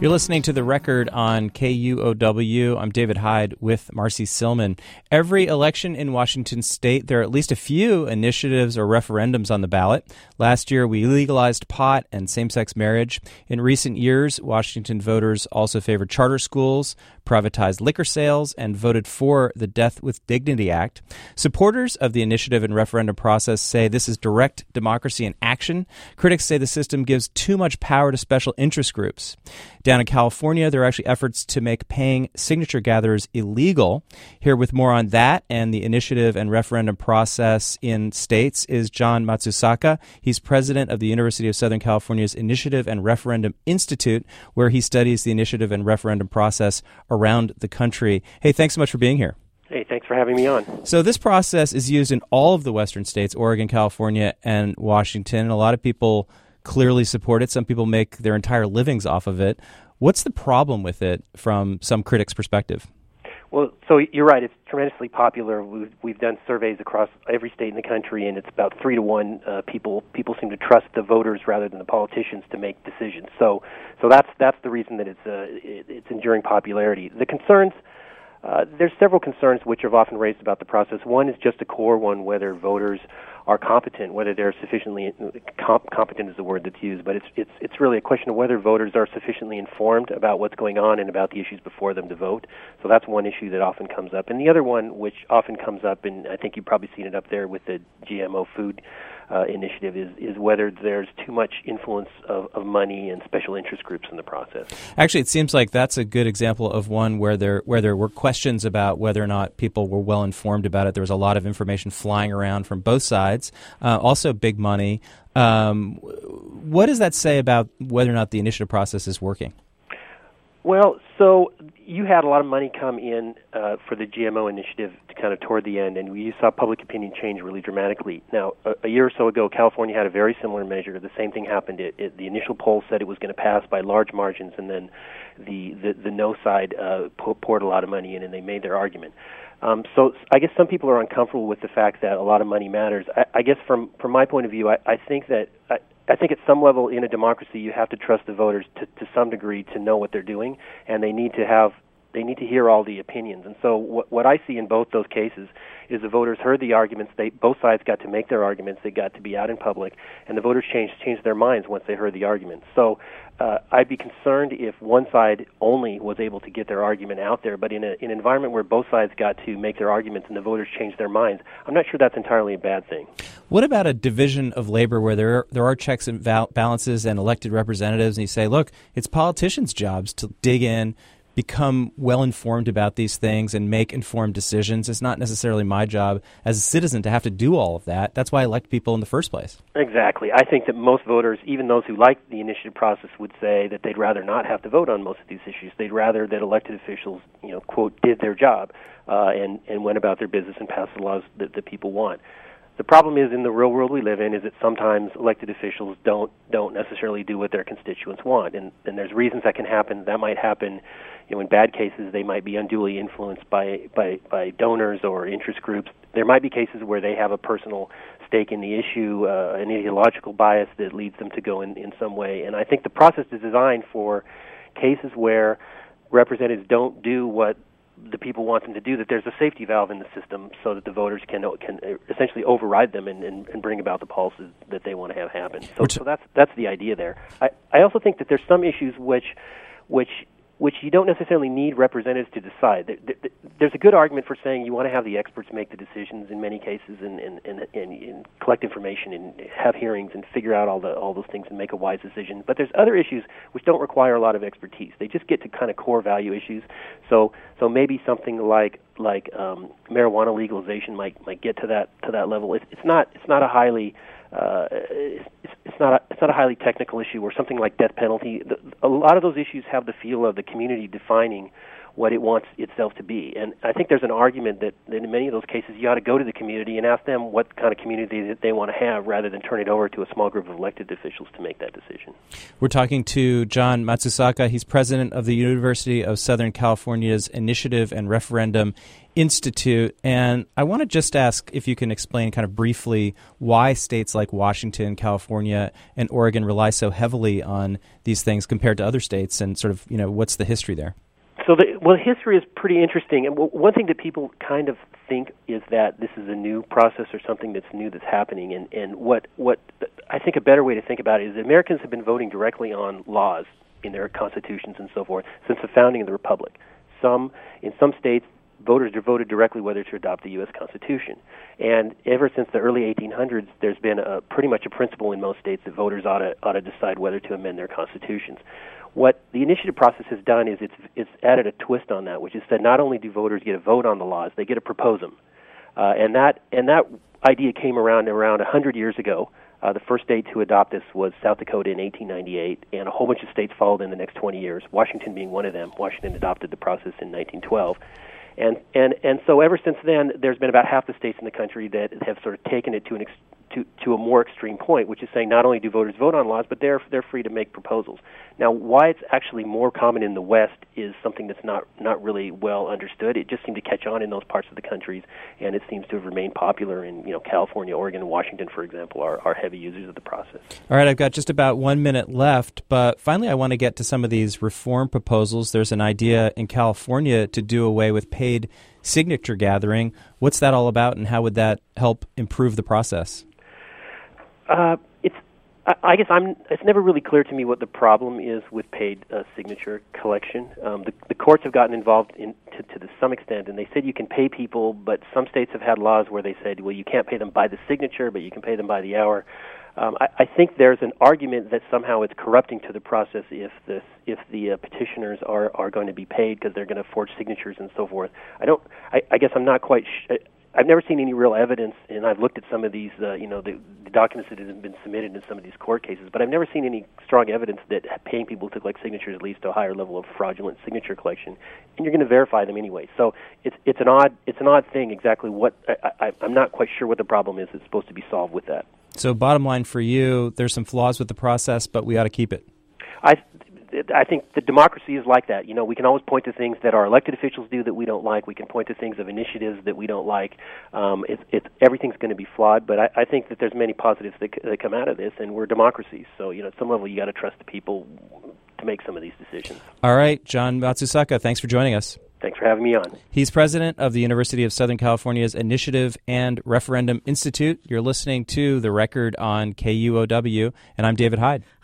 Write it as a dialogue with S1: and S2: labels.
S1: You're listening to The Record on KUOW. I'm David Hyde with Marcy Silman. Every election in Washington state, there are at least a few initiatives or referendums on the ballot. Last year, we legalized pot and same-sex marriage. In recent years, Washington voters also favored charter schools, privatized liquor sales, and voted for the Death with Dignity Act. Supporters of the initiative and referendum process say this is direct democracy in action. Critics say the system gives too much power to special interest groups. Down in California, there are actually efforts to make paying signature gatherers illegal. Here with more on that and the initiative and referendum process in states is John Matsusaka. He's president of the University of Southern California's Initiative and Referendum Institute, where he studies the initiative and referendum process around the country. Hey, thanks so much for being here.
S2: Hey, thanks for having me on.
S1: So this process is used in all of the western states, Oregon, California, and Washington. A lot of people clearly support it. Some people make their entire livings off of it. What's the problem with it from some critics' perspective?
S2: Well, so you're right. It's tremendously popular. We've done surveys across every state in the country, and it's about 3-to-1. People seem to trust the voters rather than the politicians to make decisions. So that's the reason that it's enduring popularity. The concerns. There's several concerns which are often raised about the process. One is just a core one, whether voters are competent, whether they're sufficiently competent is the word that's used, but it's really a question of whether voters are sufficiently informed about what's going on and about the issues before them to vote. So that's one issue that often comes up. And the other one, which often comes up, and I think you've probably seen it up there with the GMO food initiative, is whether there's too much influence of money and special interest groups in the process.
S1: Actually, it seems like that's a good example of one where there were questions about whether or not people were well informed about it. There was a lot of information flying around from both sides, also big money. What does that say about whether or not the initiative process is working?
S2: Well, so you had a lot of money come in for the GMO initiative kind of toward the end, and you saw public opinion change really dramatically. Now, a year or so ago, California had a very similar measure. The same thing happened. The initial poll said it was going to pass by large margins, and then the no side poured a lot of money in, and they made their argument. So I guess some people are uncomfortable with the fact that a lot of money matters. I guess from my point of view, I think that I think at some level in a democracy you have to trust the voters to some degree to know what they're doing, and they need to hear all the opinions. And so what I see in both those cases is the voters heard the arguments. Both sides got to make their arguments. They got to be out in public, and the voters changed their minds once they heard the arguments. So I'd be concerned if one side only was able to get their argument out there, but in an environment where both sides got to make their arguments and the voters changed their minds, I'm not sure that's entirely a bad thing.
S1: What about a division of labor where there are checks and balances and elected representatives, and you say, look, it's politicians' jobs to dig in, become well-informed about these things and make informed decisions. It's not necessarily my job as a citizen to have to do all of that. That's why I elect people in the first place.
S2: Exactly. I think that most voters, even those who like the initiative process, would say that they'd rather not have to vote on most of these issues. They'd rather that elected officials, quote, did their job and went about their business and passed the laws that people want. The problem is in the real world we live in is that sometimes elected officials don't necessarily do what their constituents want, and there's reasons that can happen. That might happen, in bad cases they might be unduly influenced by donors or interest groups. There might be cases where they have a personal stake in the issue, an ideological bias that leads them to go in some way. And I think the process is designed for cases where representatives don't do what the people want them to do, that there's a safety valve in the system so that the voters can essentially override them and bring about the policies that they want to have happen. So that's the idea there. I also think that there's some issues which you don't necessarily need representatives to decide. There's a good argument for saying you want to have the experts make the decisions in many cases and collect information and have hearings and figure out all those things and make a wise decision. But there's other issues which don't require a lot of expertise. They just get to kind of core value issues. So maybe something like marijuana legalization might get to that level. It's not a highly it's not a highly technical issue, or something like death penalty. A lot of those issues have the feel of the community defining what it wants itself to be. And I think there's an argument that in many of those cases you ought to go to the community and ask them what kind of community that they want to have rather than turn it over to a small group of elected officials to make that decision.
S1: We're talking to John Matsusaka. He's president of the University of Southern California's Initiative and Referendum Institute. And I want to just ask if you can explain kind of briefly why states like Washington, California, and Oregon rely so heavily on these things compared to other states, and sort of, what's the history there?
S2: So the history is pretty interesting. And one thing that people kind of think is that this is a new process or something that's new that's happening. And what I think a better way to think about it is that Americans have been voting directly on laws in their constitutions and so forth since the founding of the Republic. In some states, voters are voted directly whether to adopt the U.S. Constitution. And ever since the early 1800s, there's been pretty much a principle in most states that voters ought to decide whether to amend their constitutions. What the initiative process has done is it's added a twist on that, which is that not only do voters get a vote on the laws, they get to propose them. And that idea came around 100 years ago. The first state to adopt this was South Dakota in 1898, and a whole bunch of states followed in the next 20 years, Washington being one of them. Washington adopted the process in 1912. And so ever since then, there's been about half the states in the country that have sort of taken it to a more extreme point, which is saying not only do voters vote on laws, but they're free to make proposals. Now, why it's actually more common in the West is something that's not really well understood. It just seemed to catch on in those parts of the countries, and it seems to have remained popular in California, Oregon, and Washington, for example, are heavy users of the process.
S1: All right, I've got just about 1 minute left, but finally I want to get to some of these reform proposals. There's an idea in California to do away with paid signature gathering. What's that all about, and how would that help improve the process?
S2: It's never really clear to me what the problem is with paid signature collection. The courts have gotten involved to some extent, and they said you can pay people, but some states have had laws where they said, well, you can't pay them by the signature, but you can pay them by the hour. I think there's an argument that somehow it's corrupting to the process if the petitioners are going to be paid because they're going to forge signatures and so forth. I guess I'm not quite I've never seen any real evidence, and I've looked at some of these, the documents that have been submitted in some of these court cases, but I've never seen any strong evidence that paying people to collect signatures leads to a higher level of fraudulent signature collection, and you're going to verify them anyway. So it's an odd thing. Exactly what I'm not quite sure what the problem is that's supposed to be solved with that.
S1: So bottom line for you, there's some flaws with the process, but we ought to keep it.
S2: I think the democracy is like that. We can always point to things that our elected officials do that we don't like. We can point to things of initiatives that we don't like. Everything's going to be flawed, but I think that there's many positives that come out of this, and we're democracies. So, at some level, you got to trust the people to make some of these decisions.
S1: All right, John Matsusaka, thanks for joining us.
S2: Thanks for having me on.
S1: He's president of the University of Southern California's Initiative and Referendum Institute. You're listening to The Record on KUOW, and I'm David Hyde.